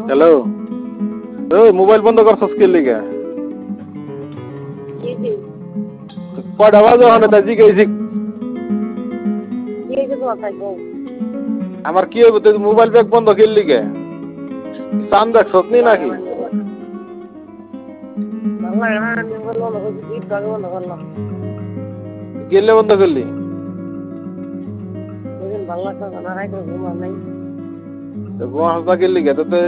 Hello, ওই mobile বন্ধ করছস কে লিগা? কয়টা বাজে ওখানে তা জিজ্ঞাসি? আমার কি হইব তুই মোবাইল ব্যাগ বন্ধ কে লিগা? চান দেখছস নি নাকি? গেলে বন্ধ করলি? ঘুমাস না কে লিগা? তো